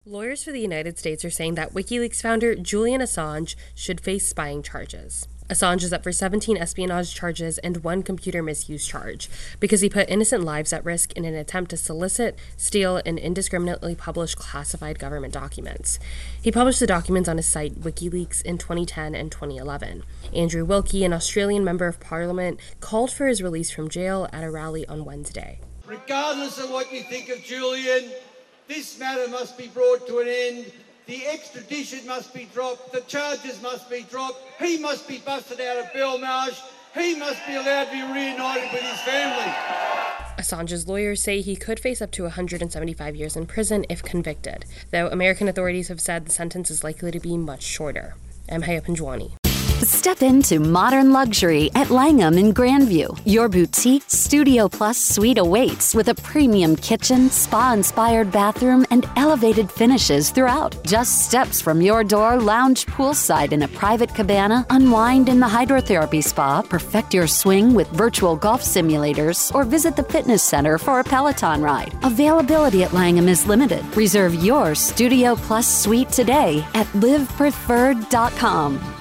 Lawyers for the United States are saying that WikiLeaks founder Julian Assange should face spying charges. Assange is up for 17 espionage charges and 1 computer misuse charge because he put innocent lives at risk in an attempt to solicit, steal, and indiscriminately publish classified government documents. He published the documents on his site WikiLeaks in 2010 and 2011. Andrew Wilkie, an Australian member of Parliament, called for his release from jail at a rally on Wednesday. Regardless of what you think of Julian, this matter must be brought to an end. The extradition must be dropped. The charges must be dropped. He must be busted out of Belmarsh. He must be allowed to be reunited with his family. Assange's lawyers say he could face up to 175 years in prison if convicted, though American authorities have said the sentence is likely to be much shorter. I'm Haya Panjwani. Step into modern luxury at Langham in Grandview. Your boutique Studio Plus suite awaits with a premium kitchen, spa-inspired bathroom, and elevated finishes throughout. Just steps from your door, lounge poolside in a private cabana, unwind in the hydrotherapy spa, perfect your swing with virtual golf simulators, or visit the fitness center for a Peloton ride. Availability at Langham is limited. Reserve your Studio Plus suite today at livepreferred.com.